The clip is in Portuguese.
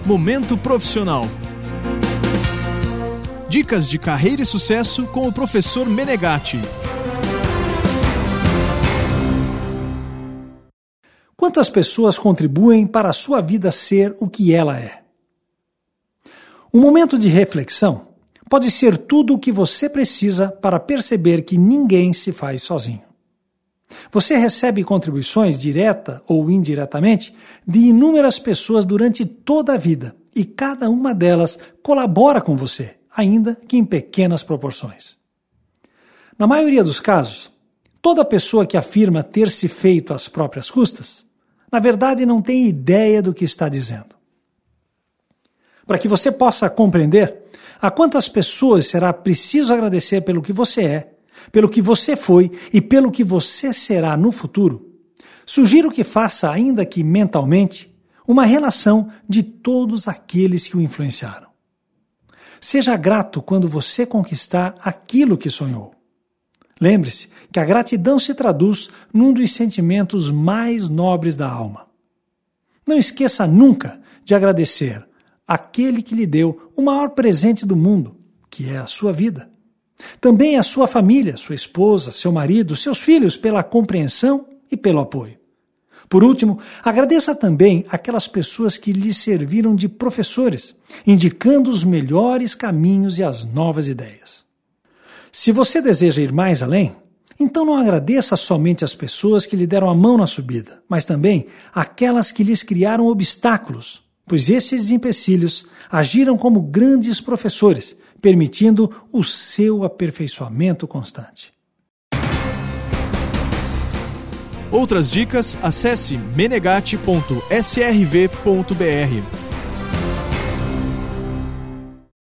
Momento Profissional. Dicas de carreira e sucesso com o professor Menegatti. Quantas pessoas contribuem para a sua vida ser o que ela é? Um momento de reflexão pode ser tudo o que você precisa para perceber que ninguém se faz sozinho. Você recebe contribuições, direta ou indiretamente, de inúmeras pessoas durante toda a vida e cada uma delas colabora com você, ainda que em pequenas proporções. Na maioria dos casos, toda pessoa que afirma ter se feito às próprias custas, na verdade não tem ideia do que está dizendo. Para que você possa compreender a quantas pessoas será preciso agradecer pelo que você é, pelo que você foi e pelo que você será no futuro, sugiro que faça, ainda que mentalmente, uma relação de todos aqueles que o influenciaram. Seja grato quando você conquistar aquilo que sonhou. Lembre-se que a gratidão se traduz num dos sentimentos mais nobres da alma. Não esqueça nunca de agradecer aquele que lhe deu o maior presente do mundo, que é a sua vida. Também a sua família, sua esposa, seu marido, seus filhos pela compreensão e pelo apoio. Por último, agradeça também aquelas pessoas que lhe serviram de professores, indicando os melhores caminhos e as novas ideias. Se você deseja ir mais além, então não agradeça somente as pessoas que lhe deram a mão na subida, mas também aquelas que lhes criaram obstáculos, pois esses empecilhos agiram como grandes professores, permitindo o seu aperfeiçoamento constante. Outras dicas, acesse menegatti.srv.br.